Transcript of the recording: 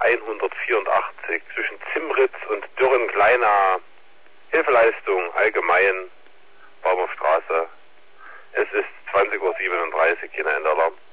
184 zwischen Zimritz und Dürren-Kleinau. Hilfeleistung allgemein, Baumerstraße. Es ist 20:37 Uhr, Kinderalarm.